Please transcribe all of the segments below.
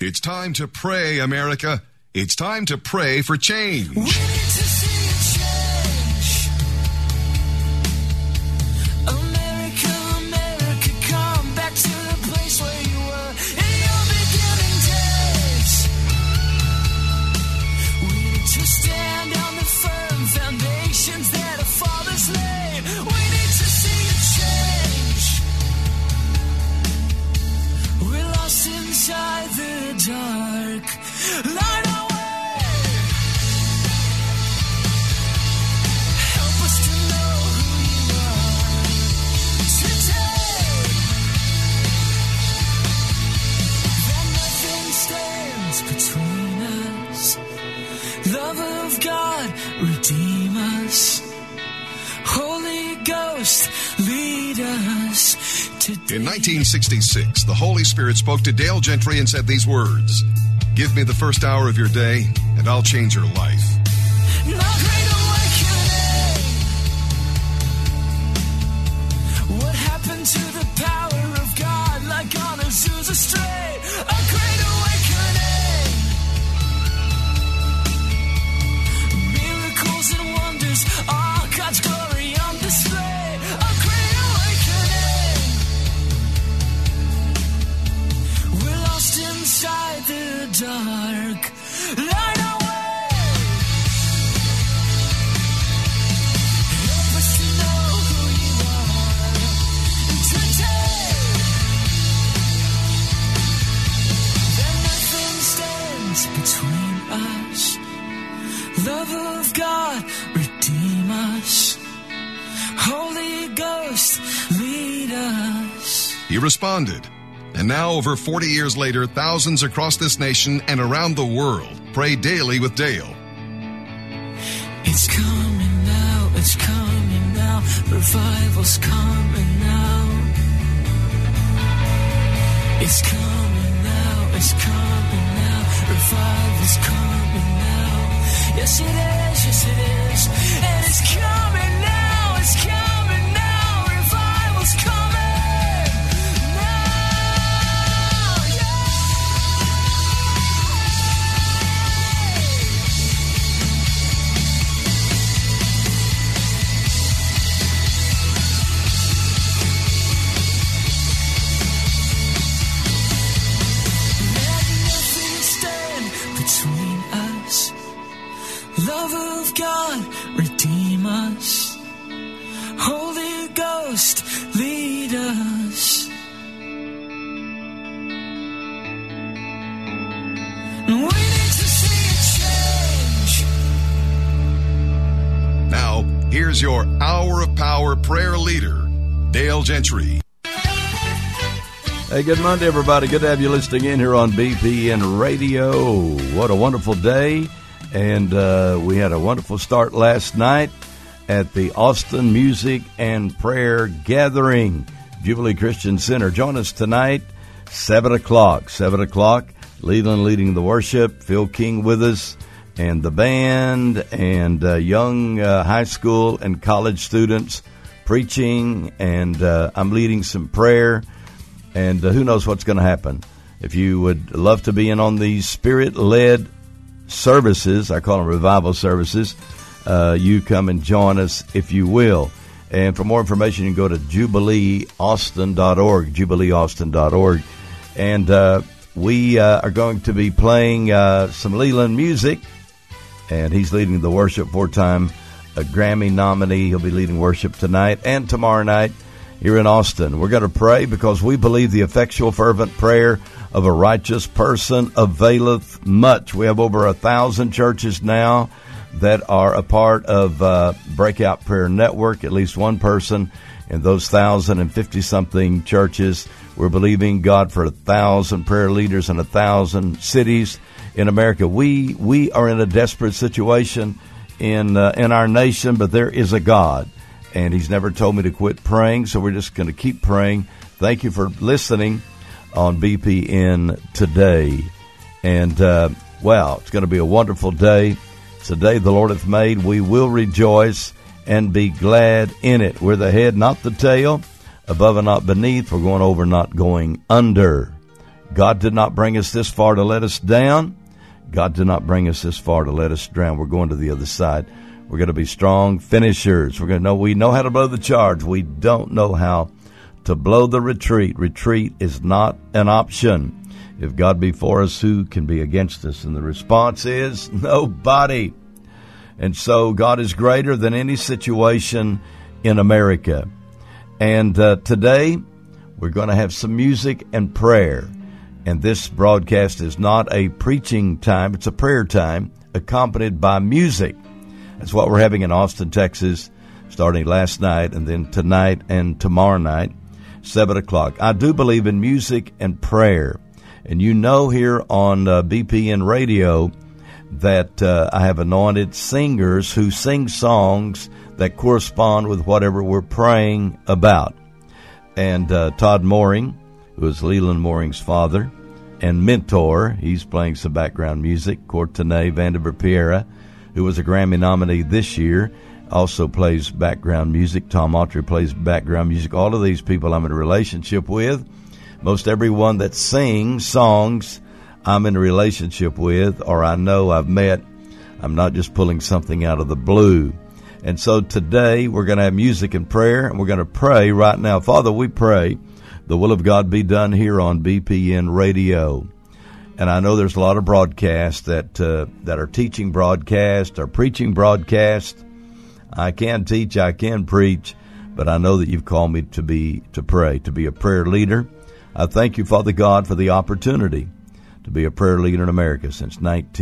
It's time to pray, America. It's time to pray for change. We need to see a change. America, America, come back to the place where you were in your beginning days. We need to stand on the firm foundations that our fathers laid. We need to see a change. We're lost inside the dark. Light our way. Help us to know who you are today. That nothing stands between us. Love of God, redeem us. Holy Ghost, lead us today. In 1966, the Holy Spirit spoke to Dale Gentry and said these words: "Give me the first hour of your day, and I'll change your life." No great awakening. What happened to the power of God, like on Azusa Strait? A great awakening. Miracles and wonders, all God's glory on display. A great awakening. We're lost inside the dark. Light our way. Help us to know who you are today. That nothing stands between us. Love of God, redeem us. Holy Ghost, lead us. He responded. And now, over 40 years later, thousands across this nation and around the world pray daily with Dale. It's coming now, it's coming now. Revival's coming now. It's coming now, it's coming now. Revival's coming now. Yes it is, yes it is. And it's coming now, it's coming now. Revival's coming. Love of God, redeem us. Holy Ghost, lead us. We need to see a change. Now, here's your Hour of Power prayer leader, Dale Gentry. Hey, good Monday, everybody. Good to have you listening in here on BPN Radio. What a wonderful day. And we had a wonderful start last night at the Austin Music and Prayer Gathering, Jubilee Christian Center. Join us tonight, 7 o'clock. 7 o'clock, Leland leading the worship, Phil King with us, and the band, and young high school and college students preaching, and I'm leading some prayer, and who knows what's going to happen. If you would love to be in on these Spirit-led services, I call them revival services, you come and join us if you will. And for more information, you can go to jubileeaustin.org, jubileeaustin.org. And we are going to be playing some Leland music, and he's leading the worship, four-time Grammy nominee. He'll be leading worship tonight and tomorrow night here in Austin. We're going to pray because we believe the effectual, fervent prayer of a righteous person availeth much. We have over 1,000 churches now that are a part of Breakout Prayer Network, at least one person in those 1,050-something churches. We're believing God for 1,000 prayer leaders in 1,000 cities in America. We are in a desperate situation in our nation, but there is a God, and He's never told me to quit praying, so we're just going to keep praying. Thank you for listening on BPN today. And, wow, it's going to be a wonderful day. It's a day the Lord hath made. We will rejoice and be glad in it. We're the head, not the tail, above and not beneath. We're going over, not going under. God did not bring us this far to let us down. God did not bring us this far to let us drown. We're going to the other side. We're going to be strong finishers. We're going to know we know how to blow the charge. We don't know how to blow the retreat. Retreat is not an option. If God be for us, who can be against us? And the response is nobody. And so God is greater than any situation in America. And today we're going to have some music and prayer. And this broadcast is not a preaching time. It's a prayer time accompanied by music. That's what we're having in Austin, Texas, starting last night and then tonight and tomorrow night, 7 o'clock. I do believe in music and prayer. And you know here on BPN Radio that I have anointed singers who sing songs that correspond with whatever we're praying about. And Todd Mooring, who is Leland Mooring's father and mentor, he's playing some background music. Courtenay Vandiver Piera, who was a Grammy nominee this year, also plays background music. Tom Autry plays background music. All of these people I'm in a relationship with. Most everyone that sings songs I'm in a relationship with, or I know I've met. I'm not just pulling something out of the blue. And so today we're going to have music and prayer, and we're going to pray right now. Father, we pray the will of God be done here on BPN Radio. And I know there's a lot of broadcasts that are teaching broadcasts or preaching broadcasts. I can teach, I can preach, but I know that you've called me to pray, to be a prayer leader. I thank you, Father God, for the opportunity to be a prayer leader in America since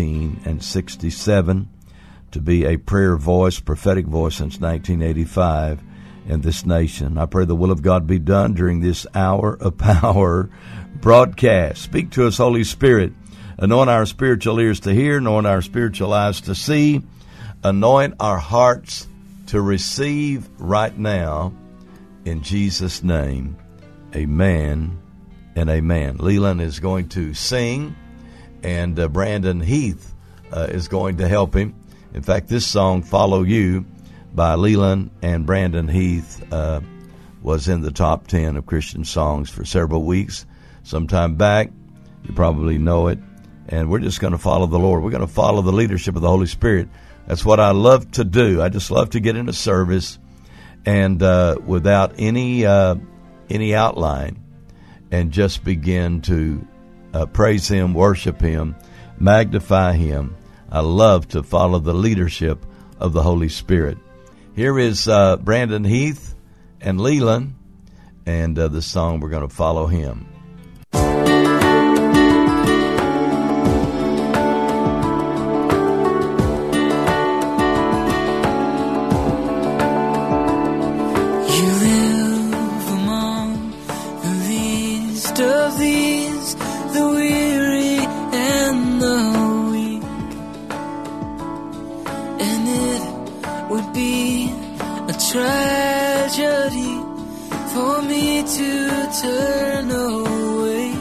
1967, to be a prayer voice, prophetic voice since 1985 in this nation. I pray the will of God be done during this hour of power broadcast. Speak to us, Holy Spirit. Anoint our spiritual ears to hear, anoint our spiritual eyes to see, anoint our hearts to receive right now. In Jesus' name, amen and amen. Leland is going to sing, and Brandon Heath is going to help him. In fact, this song, Follow You, by Leland and Brandon Heath, was in the top 10 of Christian songs for several weeks. Sometime back, you probably know it. And we're just going to follow the Lord. We're going to follow the leadership of the Holy Spirit. That's what I love to do. I just love to get into service and without any outline, and just begin to praise Him, worship Him, magnify Him. I love to follow the leadership of the Holy Spirit. Here is Brandon Heath and Leland, and the song, we're going to follow Him. Tragedy for me to turn away.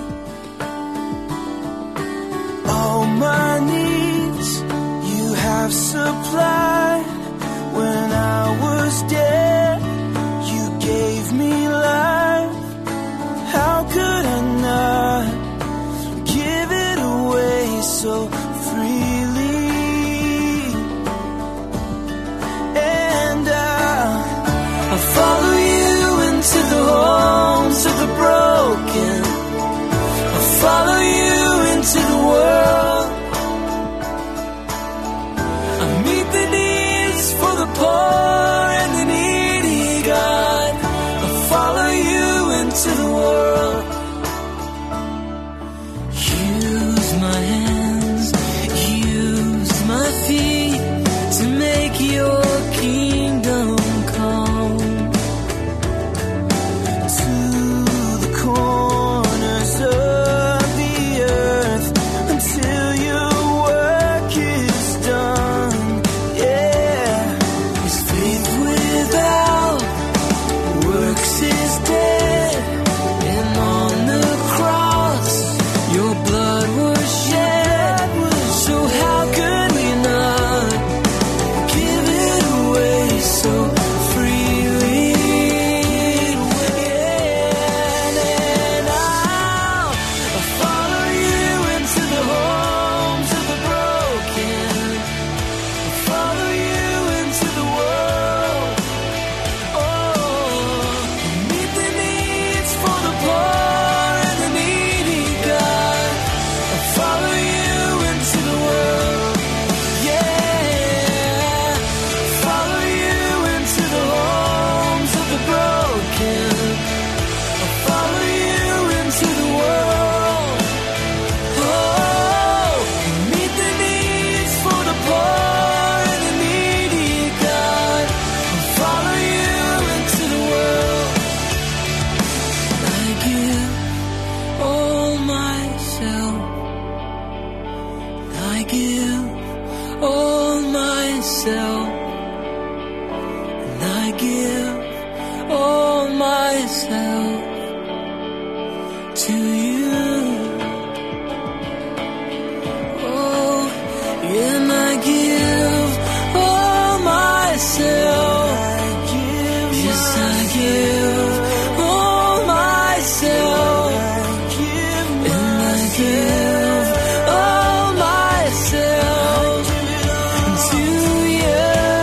All my needs you have supplied. When I was dead, you gave me life. How could I not give it away so freely? Follow you into the homes of the broken. I'll follow you into the world. I'll meet the needs for the poor and the needy, God. I'll follow you into the world. Use my hands, use my feet to make your kingdom come. Dead, and on the cross your blood was shed. I give all myself, and I give all myself to you. Oh, and I give all myself. Yes, I give all myself. And I give all myself to you.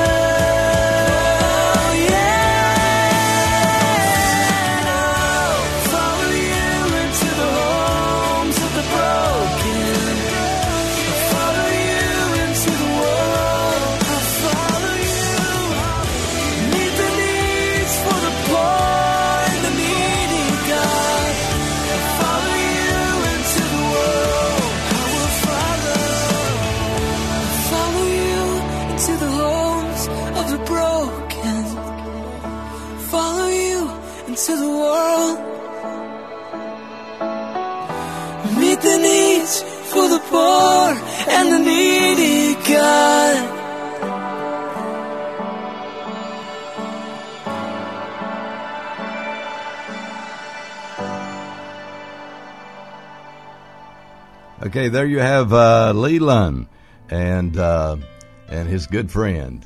Yeah, I'll follow you into the homes of the broken. I'll follow you into the world. I'll follow you. Meet the needs for the poor and the needy, God. I'll follow you into the world. I will follow you into the homes of the broken. Follow you into the world. Meet the needs for the poor and the needy, God. Okay, there you have Leland and his good friend.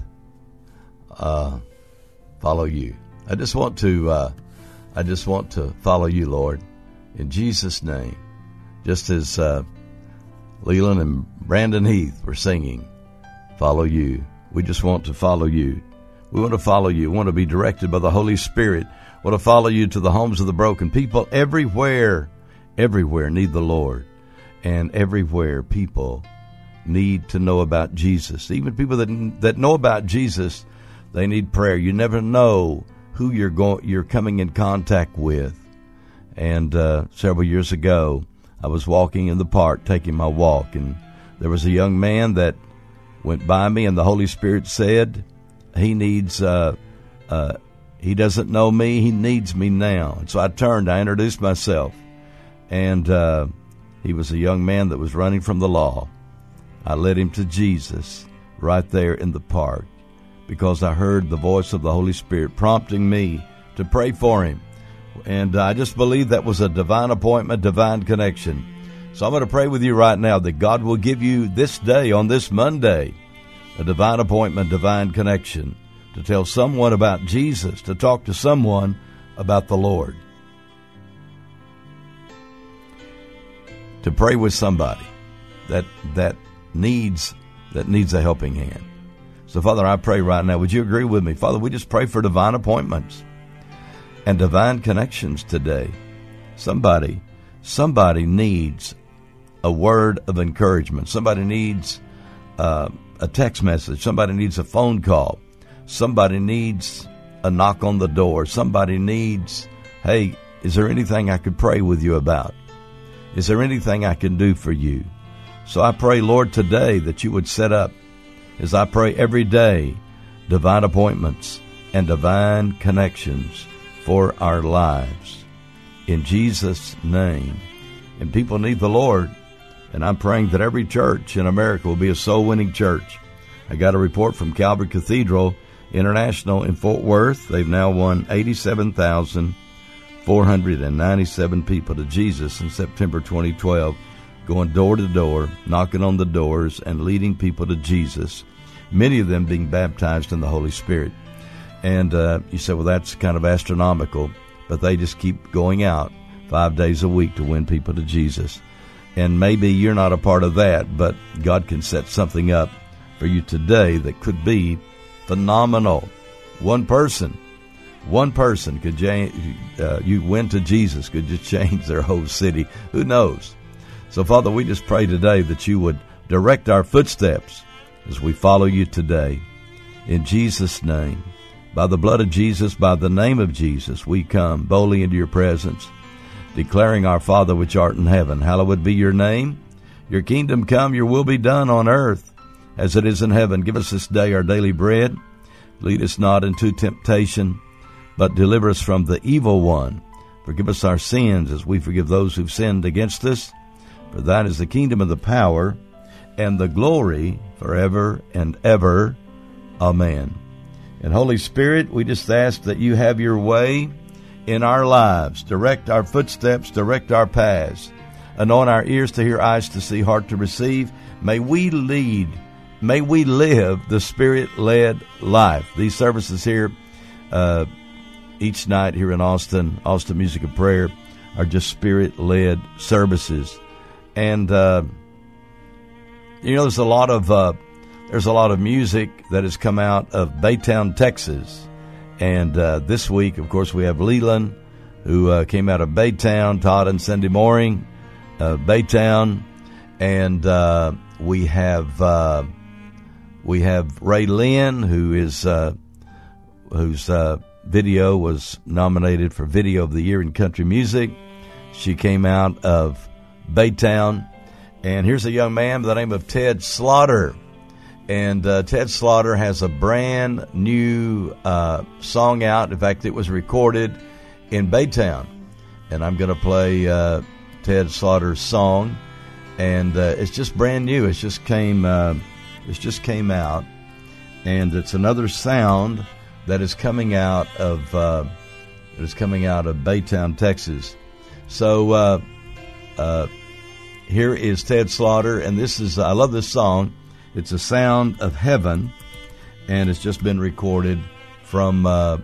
Follow you. I just want to follow you, Lord, in Jesus' name. Just as Leland and Brandon Heath were singing, follow you. We just want to follow you. We want to follow you. We want to be directed by the Holy Spirit. We want to follow you to the homes of the broken. People everywhere need the Lord. And everywhere people need to know about Jesus. Even people that know about Jesus, they need prayer. You never know who you're coming in contact with. And several years ago, I was walking in the park, taking my walk, and there was a young man that went by me, and the Holy Spirit said, he doesn't know me, he needs me now. And so I turned, I introduced myself, and he was a young man that was running from the law. I led him to Jesus right there in the park because I heard the voice of the Holy Spirit prompting me to pray for him. And I just believe that was a divine appointment, divine connection. So I'm going to pray with you right now that God will give you this day, on this Monday, a divine appointment, divine connection, to tell someone about Jesus, to talk to someone about the Lord, to pray with somebody that needs a helping hand. So, Father, I pray right now, would you agree with me? Father, we just pray for divine appointments and divine connections today. Somebody needs a word of encouragement. Somebody needs a text message. Somebody needs a phone call. Somebody needs a knock on the door. Somebody needs, hey, is there anything I could pray with you about? Is there anything I can do for you? So I pray, Lord, today that you would set up, as I pray every day, divine appointments and divine connections for our lives. In Jesus' name. And people need the Lord. And I'm praying that every church in America will be a soul-winning church. I got a report from Calvary Cathedral International in Fort Worth. They've now won 87,497 people to Jesus in September 2012, going door to door, knocking on the doors, and leading people to Jesus, many of them being baptized in the Holy Spirit. And you say, well, that's kind of astronomical, but they just keep going out 5 days a week to win people to Jesus. And maybe you're not a part of that, but God can set something up for you today that could be phenomenal. One person could you win to Jesus, could just change their whole city. Who knows? So, Father, we just pray today that you would direct our footsteps as we follow you today. In Jesus' name, by the blood of Jesus, by the name of Jesus, we come boldly into your presence, declaring, our Father which art in heaven, hallowed be your name. Your kingdom come, your will be done on earth as it is in heaven. Give us this day our daily bread. Lead us not into temptation, but deliver us from the evil one. Forgive us our sins as we forgive those who've sinned against us. For thine is the kingdom and the power and the glory forever and ever. Amen. And Holy Spirit, we just ask that you have your way in our lives. Direct our footsteps, direct our paths. Anoint our ears to hear, eyes to see, heart to receive. May we live the Spirit-led life. These services here each night here in Austin Music and Prayer, are just Spirit-led services. And there's a lot of music that has come out of Baytown, Texas. And this week, of course, we have Leland, who came out of Baytown, Todd and Cindy Mooring, Baytown, and we have Ray Lynn, whose video was nominated for Video of the Year in Country Music. She came out of Baytown. And here's a young man by the name of Ted Slaughter. And Ted Slaughter has a brand new song out. In fact, it was recorded in Baytown. And I'm going to play Ted Slaughter's song. And it's just brand new. It just came out. And it's another sound that is coming out of Baytown, Texas. So here is Ted Slaughter, and this is I love this song. It's a sound of heaven, and it's just been recorded from the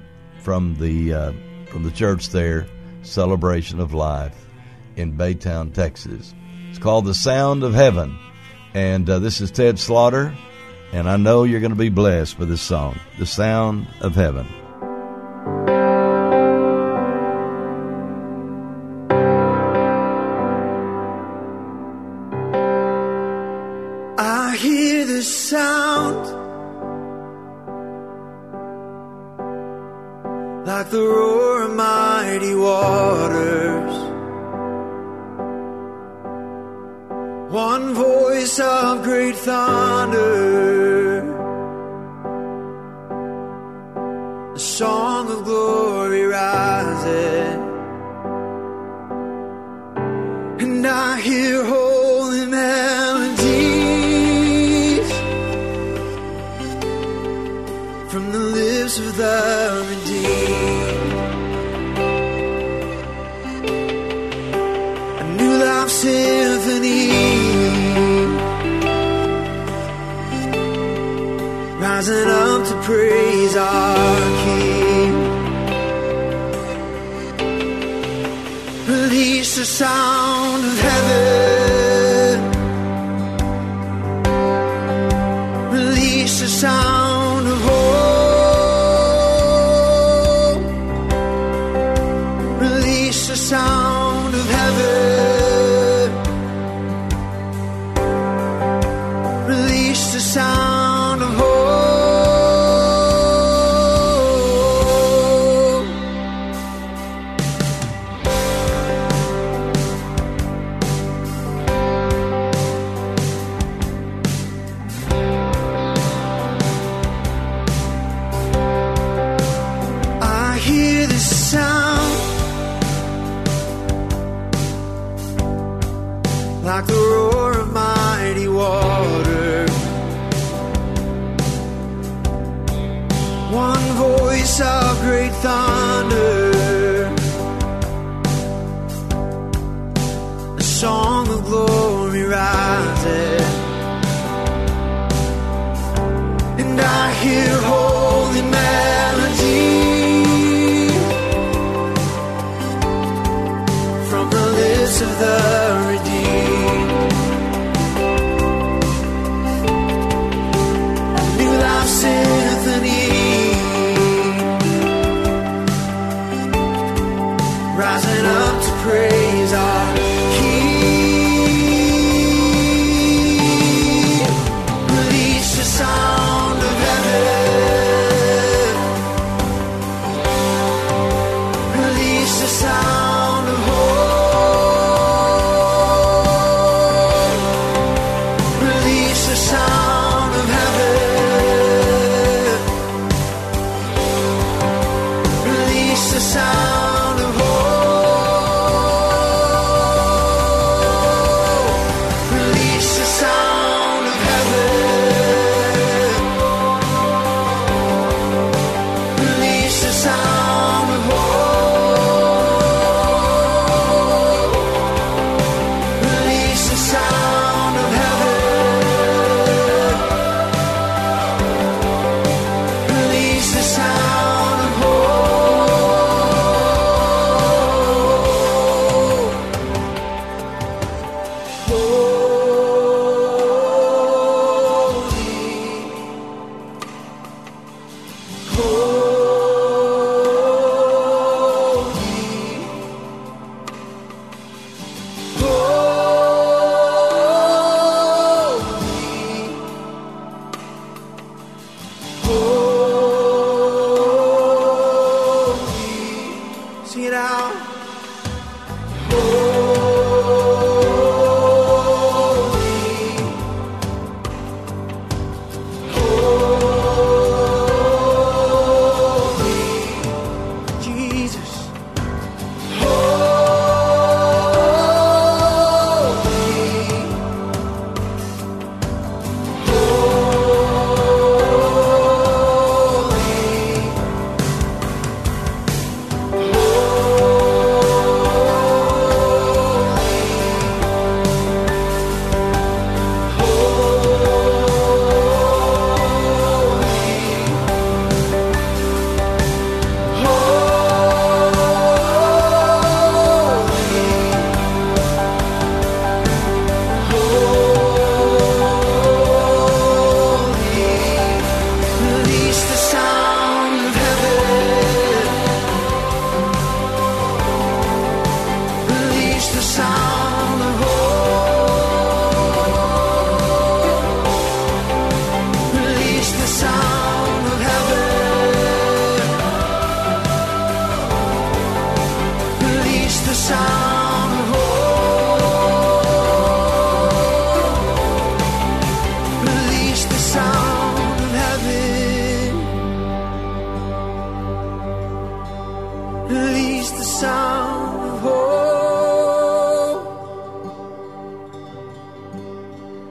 church there, Celebration of Life in Baytown, Texas. It's called The Sound of Heaven, and this is Ted Slaughter, and I know you're going to be blessed with this song, The Sound of Heaven. I hear the sound like the roar of mighty waters. One voice of great thunder, a song of glory rising, and I hear holy melodies from the lips of the redeemed. A new life symphony rising up to praise our King. Release the sound of heaven. Release the sound of hope. Release the sound of heaven. Release the sound of hope. I hear the sound like the roar of mighty water.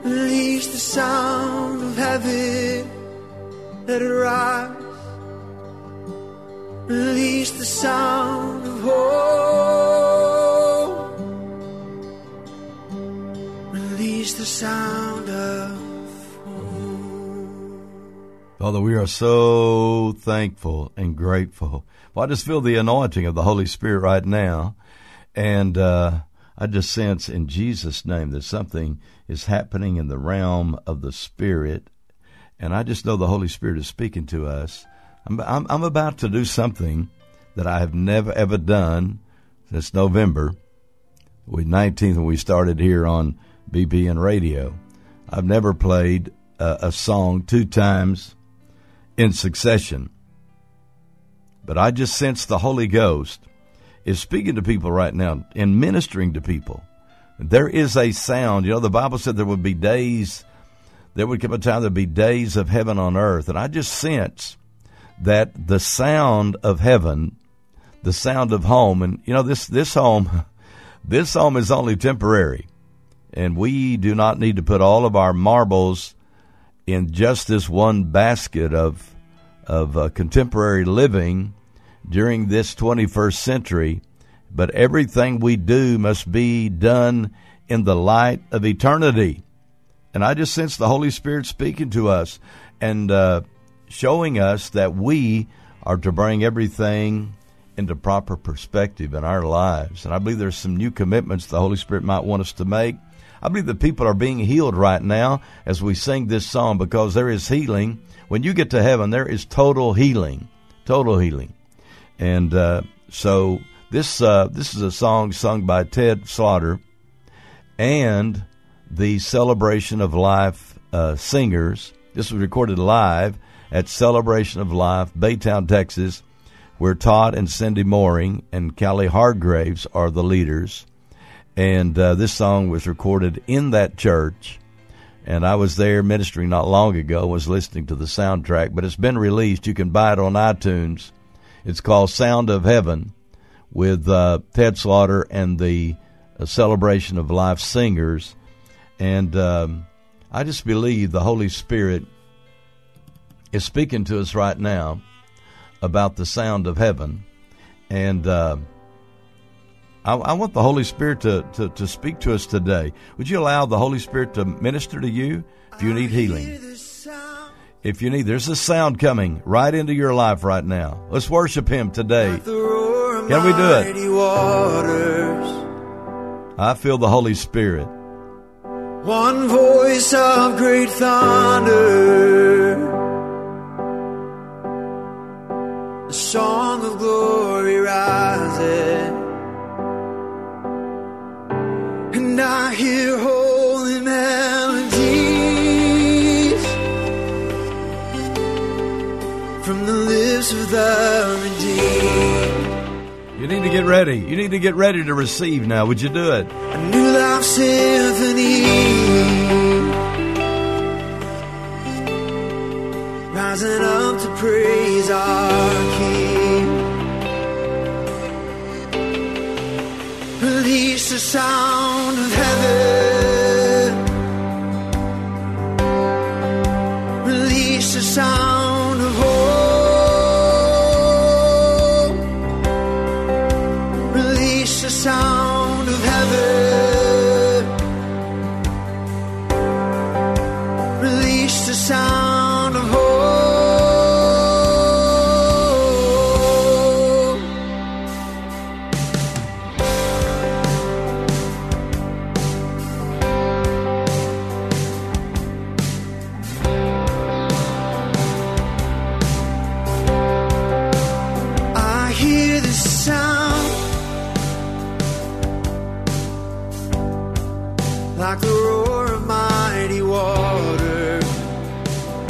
Release the sound of heaven, let it rise. Release the sound of hope. Release the sound of hope. Father, we are so thankful and grateful. Well, I just feel the anointing of the Holy Spirit right now. And I just sense in Jesus' name that something is happening in the realm of the Spirit. And I just know the Holy Spirit is speaking to us. I'm about to do something that I have never, ever done since November, with 19th, when we started here on BBN Radio. I've never played a song 2 times in succession. But I just sense the Holy Ghost is speaking to people right now and ministering to people. There is a sound. You know, the Bible said there would be days, there would come a time there'd be days of heaven on earth. And I just sense that the sound of heaven, the sound of home, and you know, this home is only temporary, and we do not need to put all of our marbles in just this one basket of contemporary living during this 21st century, but everything we do must be done in the light of eternity. And I just sense the Holy Spirit speaking to us and showing us that we are to bring everything into proper perspective in our lives. And I believe there's some new commitments the Holy Spirit might want us to make. I believe that people are being healed right now as we sing this song, because there is healing. When you get to heaven, there is total healing. Total healing. And so this is a song sung by Ted Slaughter and the Celebration of Life singers. This was recorded live at Celebration of Life, Baytown, Texas, where Todd and Cindy Mooring and Callie Hargraves are the leaders. And this song was recorded in that church. And I was there ministering not long ago, was listening to the soundtrack, but it's been released. You can buy it on iTunes. It's called Sound of Heaven, with Ted Slaughter and the Celebration of Life singers. And I just believe the Holy Spirit is speaking to us right now about the sound of heaven. And I want the Holy Spirit to speak to us today. Would you allow the Holy Spirit to minister to you if you need healing? If you need, there's a sound coming right into your life right now. Let's worship Him today. Can we do it? I feel the Holy Spirit. One voice of great thunder, a song of glory rising, and I hear holy melodies from the lips of the redeemed. You need to get ready. You need to get ready to receive now. Would you do it? A new life symphony, rising up to praise our King. Release the sound of heaven, release the sound of hope, release the sound of heaven, release the sound of hope. I hear the sound like the roar of mighty water,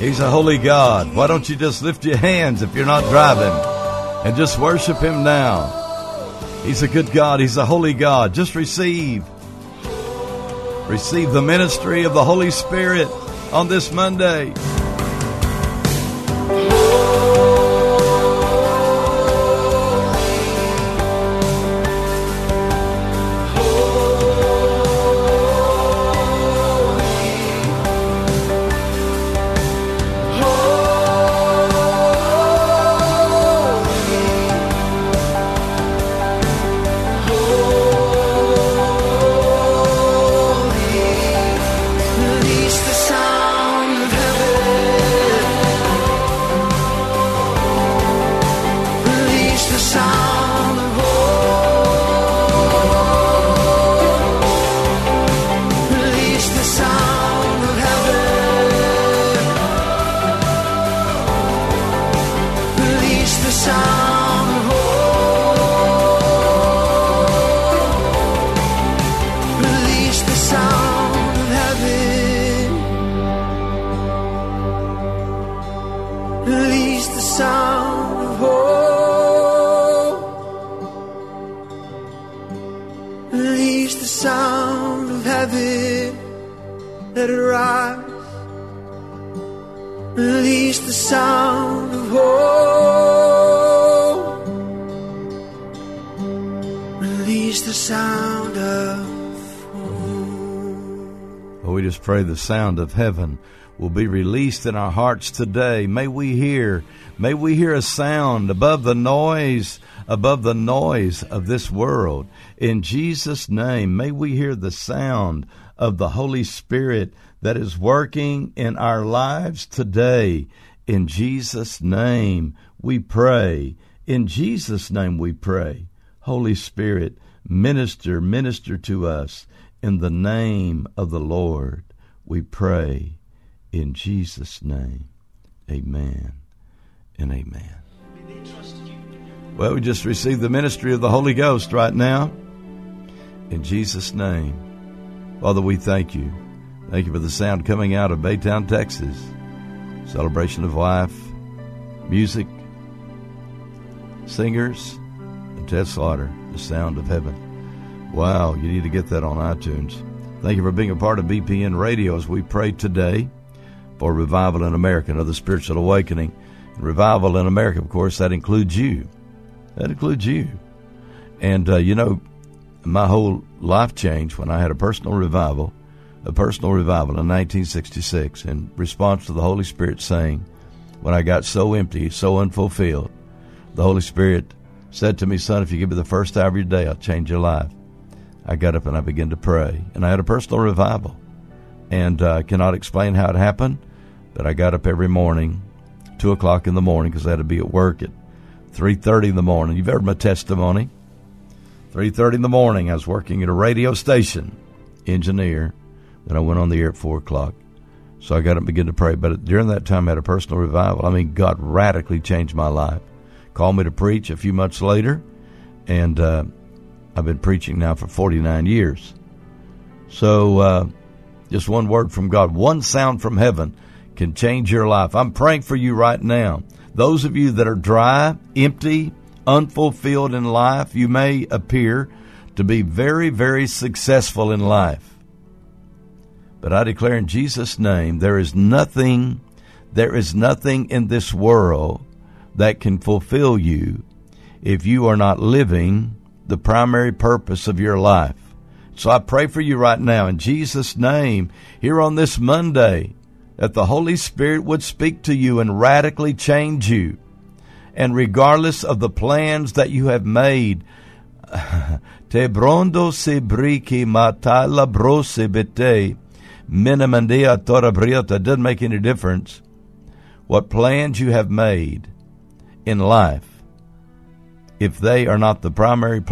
He's a holy God. Why don't you just lift your hands if you're not driving and just worship Him now? He's a good God. He's a holy God. Just receive the ministry of the Holy Spirit on this Monday. Pray the sound of heaven will be released in our hearts today. May we hear a sound above the noise of this world. In Jesus' name, may we hear the sound of the Holy Spirit that is working in our lives today. In Jesus' name we pray. In Jesus' name we pray. Holy Spirit, minister to us in the name of the Lord. We pray in Jesus' name. Amen and amen. Well, we just received the ministry of the Holy Ghost right now. In Jesus' name. Father, we thank you. Thank you for the sound coming out of Baytown, Texas. Celebration of Life, music, singers, and Ted Slaughter, the sound of heaven. Wow, you need to get that on iTunes. Thank you for being a part of BPN Radio as we pray today for revival in America, another spiritual awakening. Revival in America, of course, that includes you. That includes you. And, my whole life changed when I had a personal revival in 1966 in response to the Holy Spirit saying, when I got so empty, so unfulfilled, the Holy Spirit said to me, son, if you give me the first hour of your day, I'll change your life. I got up and I began to pray, and I had a personal revival. And I cannot explain how it happened, but I got up every morning, 2 o'clock in the morning, because I had to be at work at 3:30 in the morning. You've heard my testimony. 3:30 in the morning, I was working at a radio station, engineer. Then I went on the air at 4 o'clock. So I got up and began to pray. But during that time, I had a personal revival. I mean, God radically changed my life. Called me to preach a few months later, and I've been preaching now for 49 years. So just one word from God, one sound from heaven can change your life. I'm praying for you right now. Those of you that are dry, empty, unfulfilled in life, you may appear to be very, very successful in life. But I declare in Jesus' name, there is nothing in this world that can fulfill you if you are not living the primary purpose of your life. So I pray for you right now in Jesus' name, here on this Monday, that the Holy Spirit would speak to you and radically change you. And regardless of the plans that you have made, te brondo se briki matala brose bete minamandia torabriota, doesn't make any difference what plans you have made in life. If they are not the primary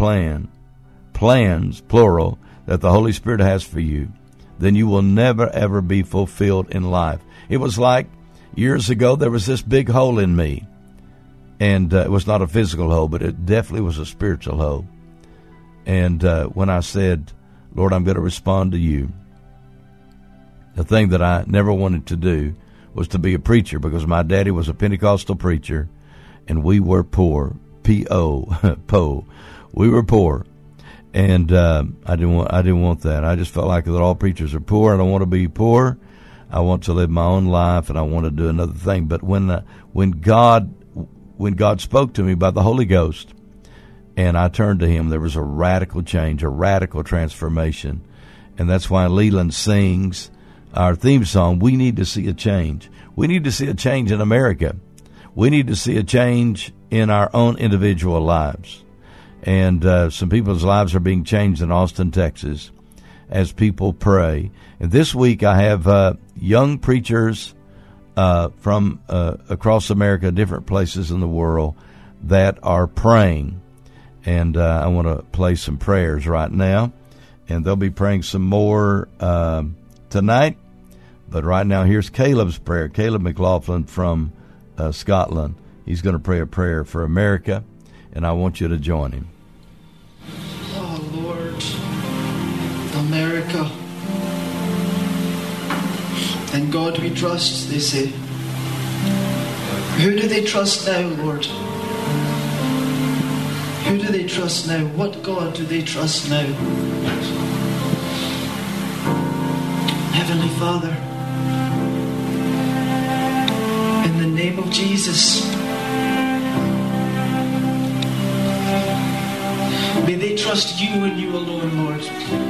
plans, plural, that the Holy Spirit has for you, then you will never, ever be fulfilled in life. It was like years ago, there was this big hole in me. And it was not a physical hole, but it definitely was a spiritual hole. And when I said, Lord, I'm going to respond to you, the thing that I never wanted to do was to be a preacher, because my daddy was a Pentecostal preacher, and we were poor. P-O, we were poor, and I didn't want that. I just felt like that all preachers are poor. I don't want to be poor. I want to live my own life, and I want to do another thing. But when God spoke to me by the Holy Ghost, and I turned to Him, there was a radical change, a radical transformation, and that's why Leland sings our theme song. We need to see a change. We need to see a change in America. We need to see a change in our own individual lives. And some people's lives are being changed in Austin, Texas, as people pray. And this week I have young preachers from across America, different places in the world, that are praying. And I want to play some prayers right now. And they'll be praying some more tonight. But right now, here's Caleb's prayer. Caleb McLaughlin from Scotland. He's going to pray a prayer for America, and I want you to join him. Oh, Lord, America. In God we trust, they say. Who do they trust now, Lord? Who do they trust now? What God do they trust now? Heavenly Father, in the name of Jesus, may they trust you and you alone, Lord.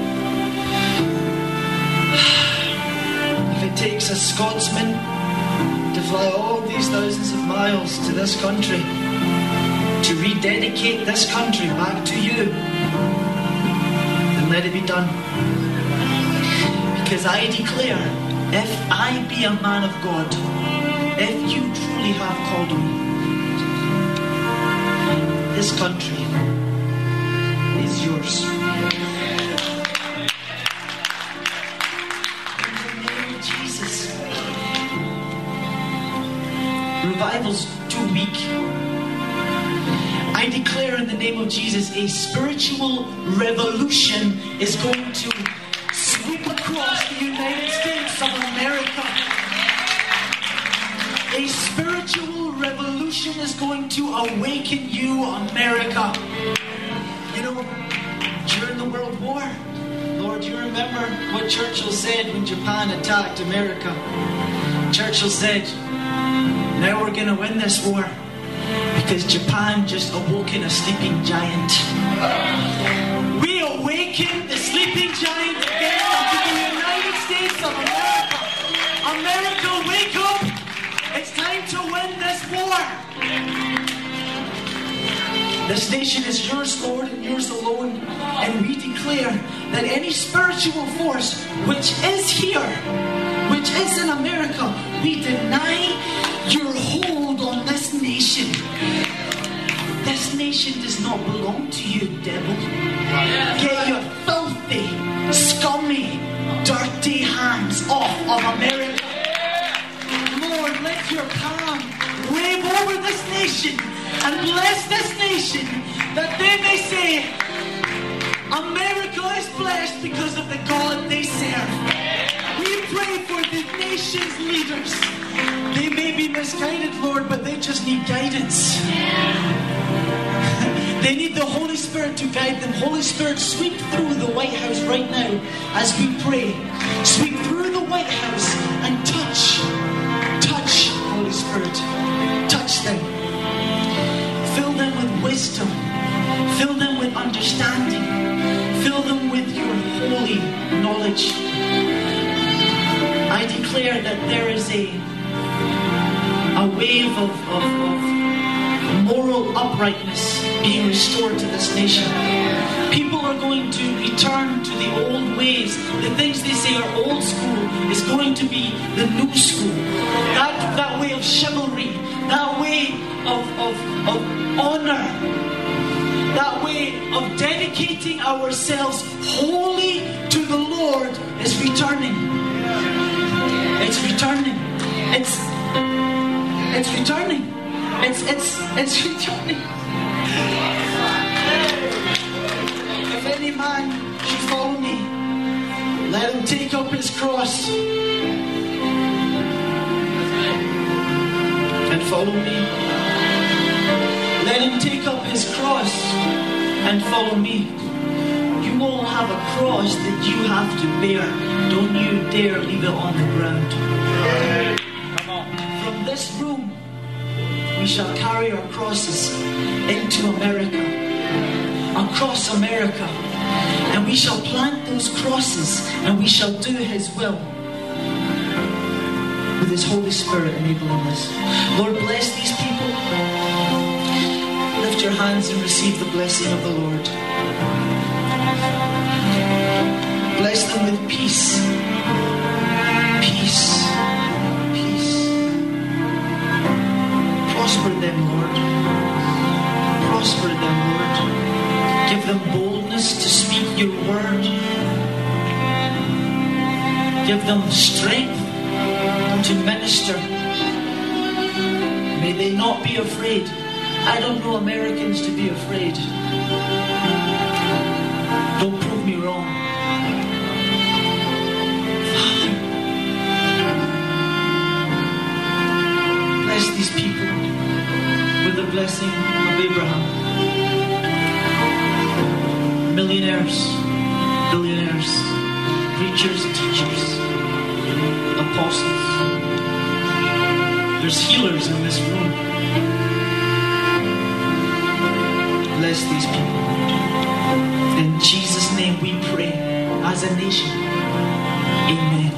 If it takes a Scotsman to fly all these thousands of miles to this country to rededicate this country back to you, then let it be done. Because I declare, if I be a man of God, if you truly have called me, this country is yours. In the name of Jesus. Revival's too weak. I declare in the name of Jesus, a spiritual revolution is going to sweep across the United States of America. A spiritual revolution is going to awaken you, America. You know, during the World War, Lord, you remember what Churchill said when Japan attacked America? Churchill said, now we're going to win this war because Japan just awoken a sleeping giant. We awaken the sleeping giant again into the United States of America. America, wake up! It's time to win this war. This nation is yours, Lord, and yours alone. And we declare that any spiritual force which is here, which is in America, we deny your hold on this nation. This nation does not belong to you, devil. Get your filthy, scummy, dirty hands off of America. Lord, let your palm wave over this nation and bless this nation, that they may say, America is blessed because of the God they serve. We pray for the nation's leaders. They may be misguided, Lord, but they just need guidance. They need the Holy Spirit to guide them. Holy Spirit, sweep through the White House right now as we pray. Sweep through the White House and touch, Holy Spirit. Touch them. Fill them with wisdom. Fill them with understanding. Fill them with your holy knowledge. I declare that there is a wave of moral uprightness being restored to this nation. People are going to return to the old ways. The things they say are old school is going to be the new school. That way of chivalry, that way of honor, that way of dedicating ourselves wholly to the Lord is returning. It's returning. It's returning. It's returning. If any man should follow me, let him take up his cross follow me. Let him take up his cross and follow me. You all have a cross that you have to bear. Don't you dare leave it on the ground. Come on. From this room, we shall carry our crosses into America. Across America. And we shall plant those crosses and we shall do his will. With his Holy Spirit enabling us. Lord, bless these people. Lift your hands and receive the blessing of the Lord. Bless them with peace. Peace. Peace. Prosper them, Lord. Prosper them, Lord. Give them boldness to speak your word. Give them strength to minister. May they not be afraid. I don't know Americans to be afraid. Don't prove me wrong. Father, bless these people with the blessing of Abraham. Millionaires, billionaires, preachers, teachers, apostles. There's healers in this room. Bless these people. In Jesus' name we pray as a nation. Amen.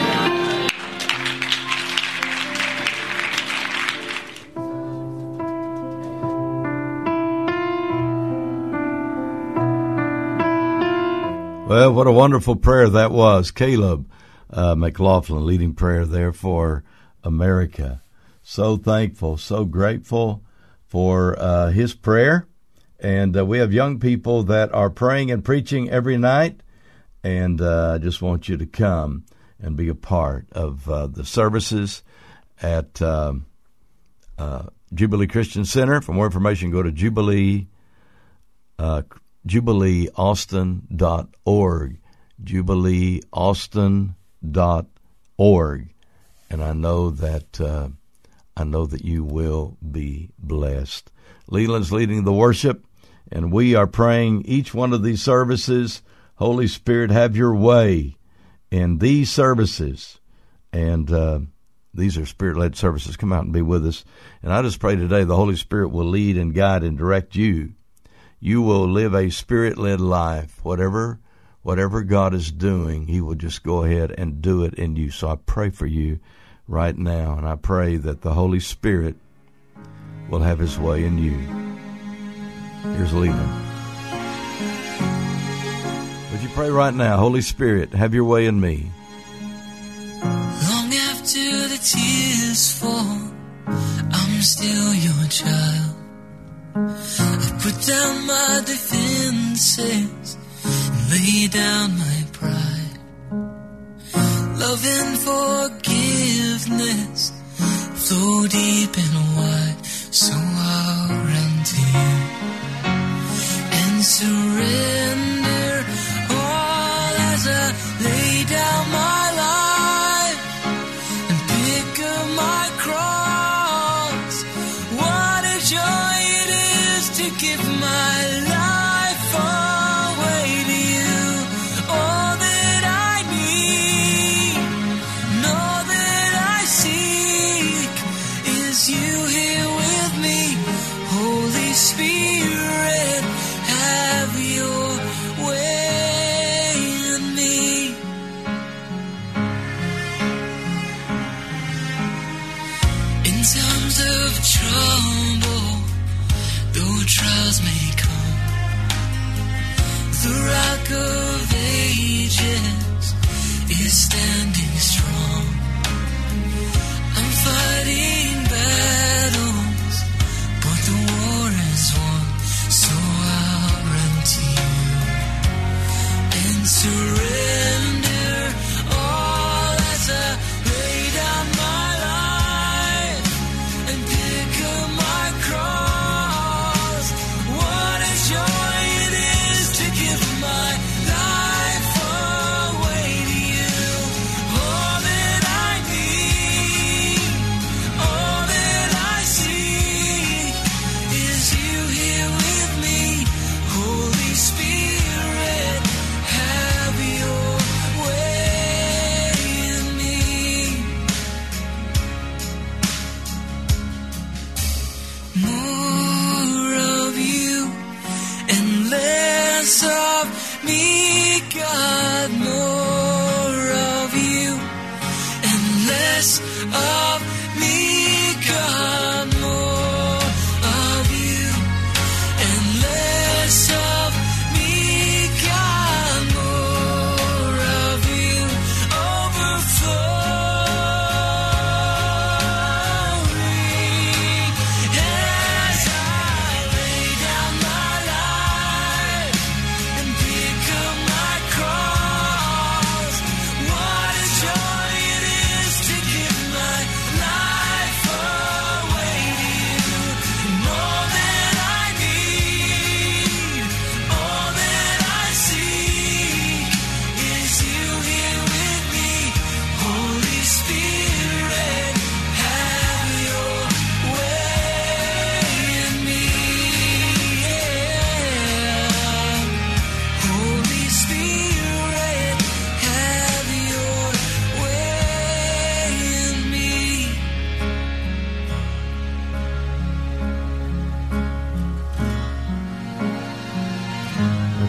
Well, what a wonderful prayer that was. Caleb McLaughlin leading prayer there for America. So thankful, so grateful for his prayer. And we have young people that are praying and preaching every night. And I just want you to come and be a part of the services at Jubilee Christian Center. For more information, go to JubileeAustin.org, JubileeAustin.org, and I know that you will be blessed. Leland's leading the worship, and we are praying each one of these services. Holy Spirit, have your way in these services, and these are Spirit-led services. Come out and be with us. And I just pray today the Holy Spirit will lead and guide and direct you. You will live a Spirit-led life. Whatever God is doing, He will just go ahead and do it in you. So I pray for you right now, and I pray that the Holy Spirit will have His way in you. Here's Leland. Would you pray right now? Holy Spirit, have your way in me. Long after the tears fall, I'm still your child. I put down my defenses and lay down my pride. Love and forgiveness flow deep and wide, so I'll run to you and surrender all as I lay down my life and pick up my cross. What a joy it is to give my life away to you. All that I need, and all that I see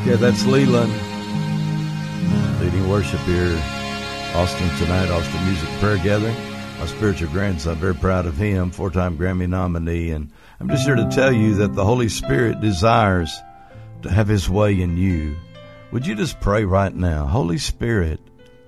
Okay, that's Leland leading worship here, Austin tonight, Austin Music Prayer Gathering. My spiritual grandson, very proud of him, 4-time Grammy nominee. And I'm just here to tell you that the Holy Spirit desires to have His way in you. Would you just pray right now? Holy Spirit,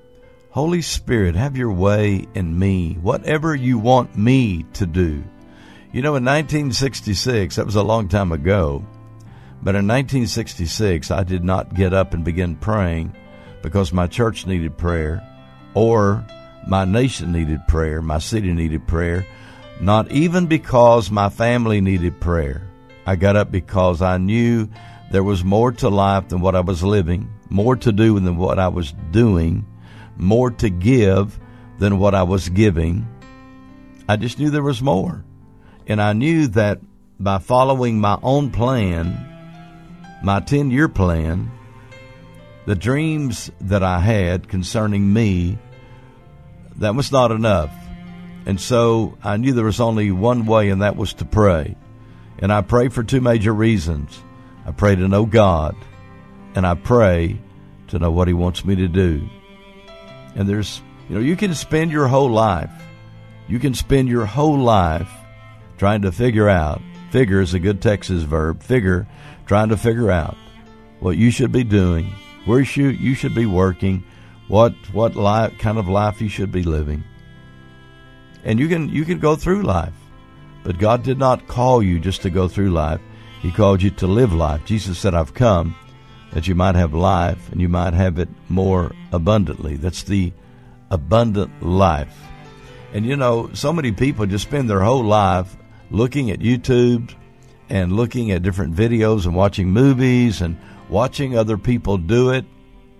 have your way in me, whatever you want me to do. You know, in 1966, that was a long time ago, but in 1966, I did not get up and begin praying because my church needed prayer or my nation needed prayer, my city needed prayer, not even because my family needed prayer. I got up because I knew there was more to life than what I was living, more to do than what I was doing, more to give than what I was giving. I just knew there was more. And I knew that by following my own plan, my 10-year plan, the dreams that I had concerning me, that was not enough. And so I knew there was only one way, and that was to pray. And I pray for two major reasons. I pray to know God, and I pray to know what He wants me to do. And there's, you can spend your whole life. You can spend your whole life trying to figure is a good Texas verb, trying to figure out what you should be doing, where you should be working, what life, kind of life you should be living. And you can go through life, but God did not call you just to go through life. He called you to live life. Jesus said, I've come that you might have life and you might have it more abundantly. That's the abundant life. And so many people just spend their whole life looking at YouTube and looking at different videos and watching movies and watching other people do it,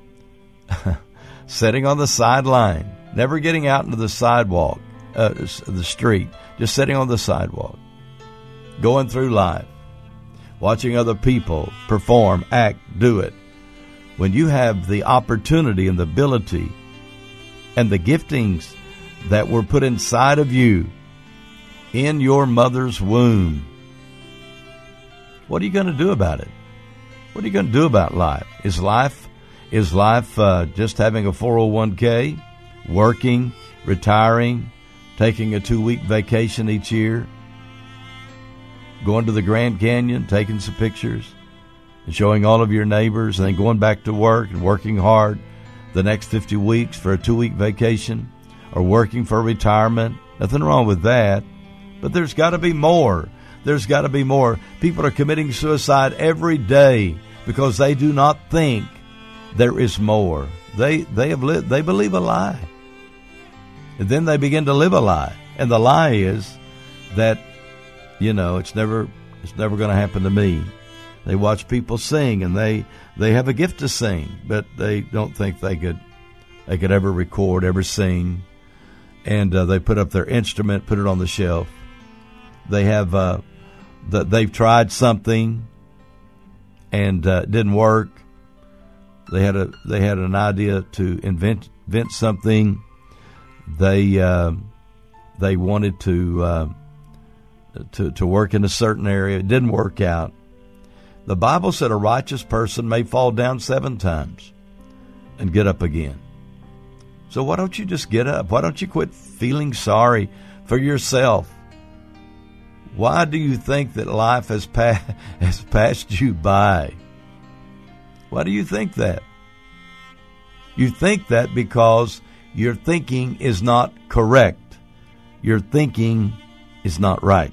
sitting on the sideline, never getting out into the sidewalk, the street, just sitting on the sidewalk, going through life, watching other people perform, act, do it. When you have the opportunity and the ability and the giftings that were put inside of you in your mother's womb, what are you going to do about it? What are you going to do about life? Is life just having a 401k, working, retiring, taking a 2-week vacation each year, going to the Grand Canyon, taking some pictures, and showing all of your neighbors, and then going back to work and working hard the next 50 weeks for a 2-week vacation, or working for retirement? Nothing wrong with that, but there's got to be more. There's got to be more. People are committing suicide every day because they do not think there is more. They believe a lie. And then they begin to live a lie. And the lie is that, it's never going to happen to me. They watch people sing and they have a gift to sing, but they don't think they could ever record, ever sing. And they put up their instrument, put it on the shelf. They have they've tried something and it didn't work. They had an idea to invent something. They wanted to work in a certain area. It didn't work out. The Bible said a righteous person may fall down 7 times and get up again. So why don't you just get up? Why don't you quit feeling sorry for yourself? Why do you think that life has passed you by? Why do you think that? You think that because your thinking is not correct. Your thinking is not right.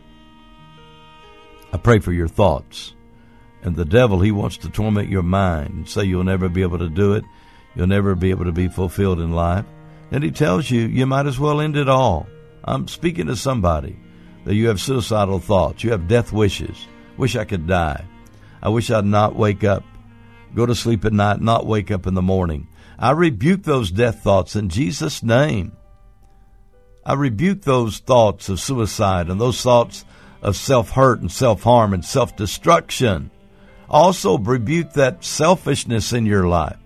I pray for your thoughts. And the devil, he wants to torment your mind and say you'll never be able to do it. You'll never be able to be fulfilled in life. And he tells you might as well end it all. I'm speaking to somebody that you have suicidal thoughts. You have death wishes. Wish I could die. I wish I'd not wake up. Go to sleep at night, not wake up in the morning. I rebuke those death thoughts in Jesus' name. I rebuke those thoughts of suicide and those thoughts of self-hurt and self-harm and self-destruction. Also rebuke that selfishness in your life.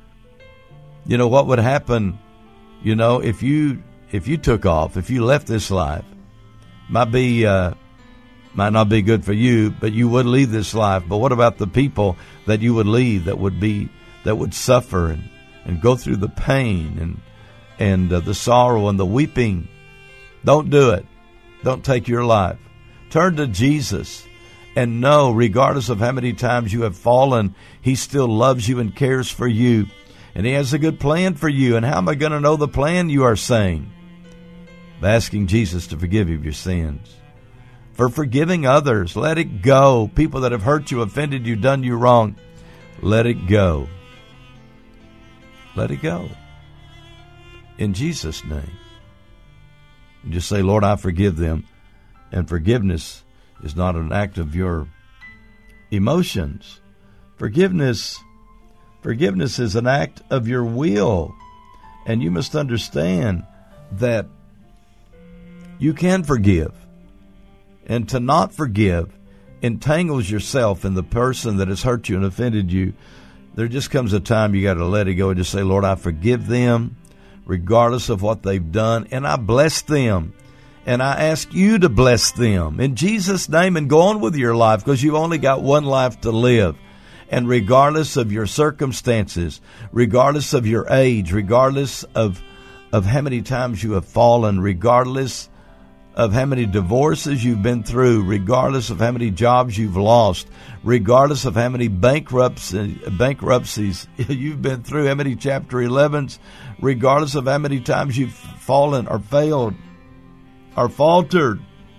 What would happen, if you took off, if you left this life, might be Might not be good for you, but you would leave this life. But what about the people that you would leave that would suffer and go through the pain and the sorrow and the weeping? Don't do it. Don't take your life. Turn to Jesus and know, regardless of how many times you have fallen, He still loves you and cares for you. And He has a good plan for you. And how am I going to know the plan, you are saying? By asking Jesus to forgive you of your sins. For forgiving others, let it go. People that have hurt you, offended you, done you wrong, let it go. Let it go. In Jesus' name. And just say, Lord, I forgive them. And forgiveness is not an act of your emotions. Forgiveness is an act of your will. And you must understand that you can forgive. And to not forgive entangles yourself in the person that has hurt you and offended you. There just comes a time you got to let it go and just say, Lord, I forgive them regardless of what they've done, and I bless them. And I ask you to bless them in Jesus' name, and go on with your life, because you've only got one life to live. And regardless of your circumstances, regardless of your age, regardless of how many times you have fallen, regardless of how many divorces you've been through, regardless of how many jobs you've lost, regardless of how many bankruptcies you've been through, how many Chapter 11s, regardless of how many times you've fallen or failed or faltered,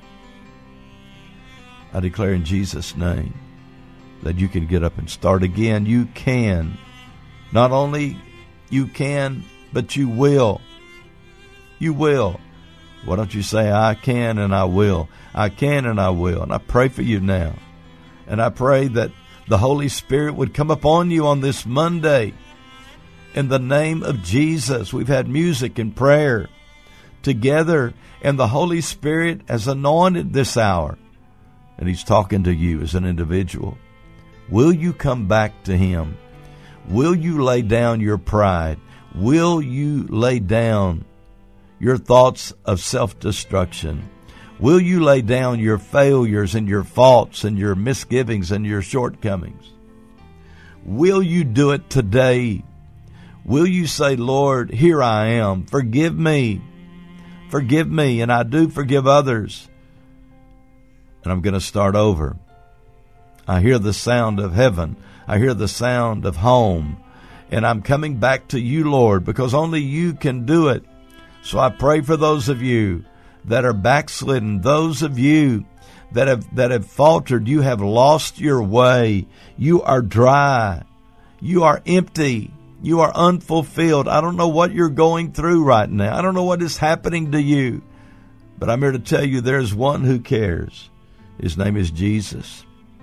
I declare in Jesus' name that you can get up and start again. You can. Not only you can, but you will. You will. Why don't you say, I can and I will. I can and I will. And I pray for you now. And I pray that the Holy Spirit would come upon you on this Monday. In the name of Jesus, we've had music and prayer together, and the Holy Spirit has anointed this hour. And He's talking to you as an individual. Will you come back to Him? Will you lay down your pride? Will you lay down your thoughts of self-destruction? Will you lay down your failures and your faults and your misgivings and your shortcomings? Will you do it today? Will you say, Lord, here I am. Forgive me. Forgive me, and I do forgive others. And I'm going to start over. I hear the sound of heaven. I hear the sound of home. And I'm coming back to you, Lord, because only you can do it. So I pray for those of you that are backslidden, those of you that have faltered. You have lost your way. You are dry. You are empty. You are unfulfilled. I don't know what you're going through right now. I don't know what is happening to you. But I'm here to tell you there's one who cares. His name is Jesus.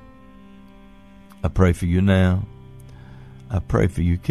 I pray for you now. I pray for you.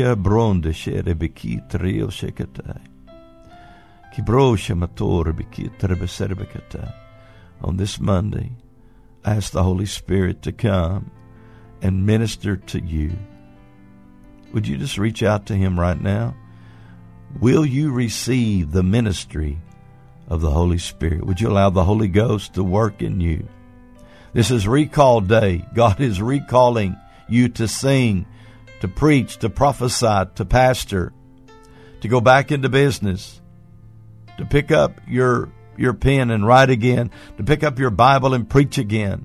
On this Monday, I ask the Holy Spirit to come and minister to you. Would you just reach out to Him right now? Will you receive the ministry of the Holy Spirit? Would you allow the Holy Ghost to work in you? This is recall day. God is recalling you to sing, to preach, to prophesy, to pastor, to go back into business, to pick up your pen and write again, to pick up your Bible and preach again,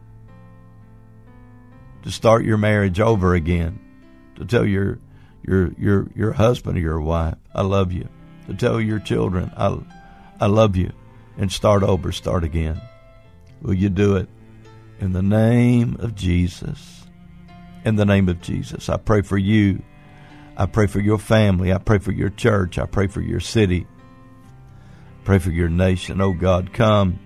to start your marriage over again, to tell your husband or your wife, I love you, to tell your children, I love you, and start over, start again. Will you do it? In the name of Jesus. In the name of Jesus. I pray for you. I pray for your family. I pray for your church. I pray for your city. Pray for your nation. Oh God, come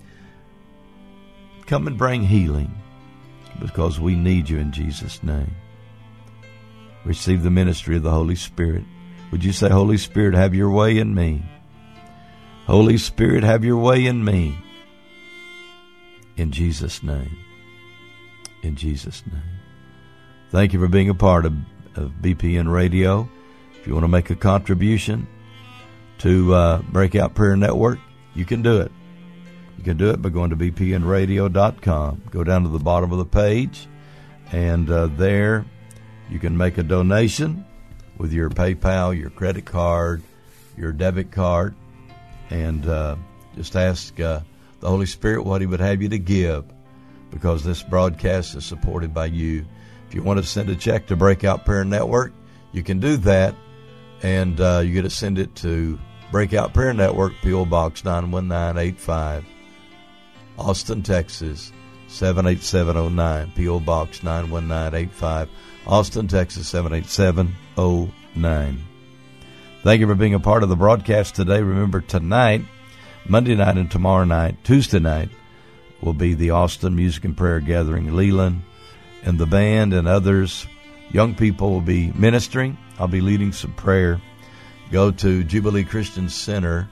and bring healing, because we need you in Jesus' name. Receive the ministry of the Holy Spirit. Would you say, Holy Spirit, have your way in me? Holy Spirit, have your way in me. In Jesus' name. In Jesus' name. Thank you for being a part of BPN Radio. If you want to make a contribution to Breakout Prayer Network, you can do it. You can do it by going to bpnradio.com. Go down to the bottom of the page, and there you can make a donation with your PayPal, your credit card, your debit card, and just ask the Holy Spirit what He would have you to give, because this broadcast is supported by you. If you want to send a check to Breakout Prayer Network, you can do that, and you get to send it to Breakout Prayer Network, P.O. Box 91985, Austin, Texas 78709, P.O. Box 91985, Austin, Texas 78709. Thank you for being a part of the broadcast today. Remember, tonight, Monday night and tomorrow night, Tuesday night, will be the Austin Music and Prayer Gathering. Leland and the band and others, young people, will be ministering. I'll be leading some prayer. Go to Jubilee Christian Center,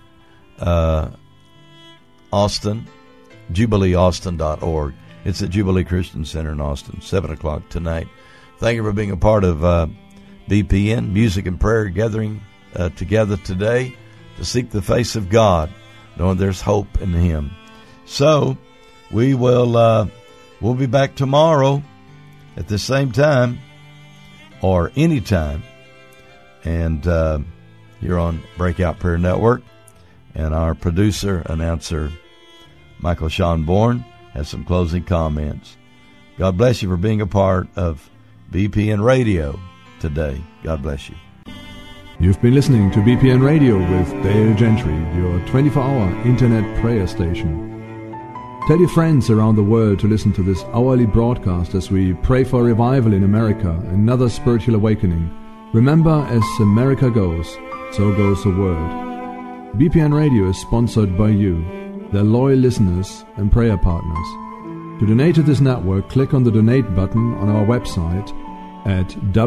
Austin, JubileeAustin.org. It's at Jubilee Christian Center in Austin, 7 o'clock tonight. Thank you for being a part of BPN, Music and Prayer Gathering together today to seek the face of God, knowing there's hope in Him. So we will we'll be back tomorrow at the same time or any time, and here on Breakout Prayer Network. And our producer, announcer, Michael Sean Bourne, has some closing comments. God bless you for being a part of BPN Radio today. God bless you. You've been listening to BPN Radio with Dale Gentry, your 24-hour internet prayer station. Tell your friends around the world to listen to this hourly broadcast as we pray for revival in America, another spiritual awakening. Remember, as America goes, so goes the world. BPN Radio is sponsored by you, their loyal listeners and prayer partners. To donate to this network, click on the donate button on our website at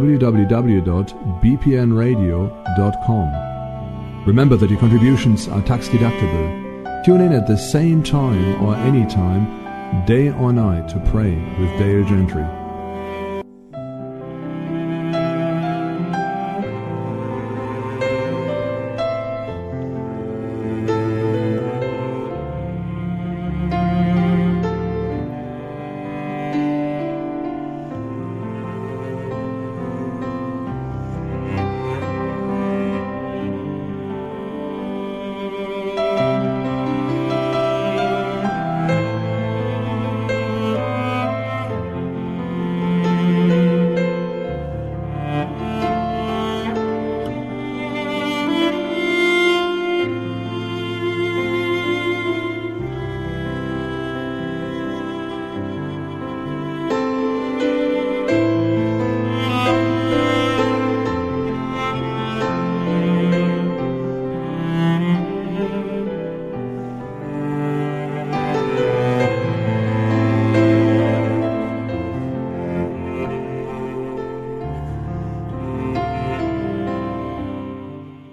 www.bpnradio.com. Remember that your contributions are tax deductible. Tune in at the same time or any time, day or night, to pray with Dale Gentry.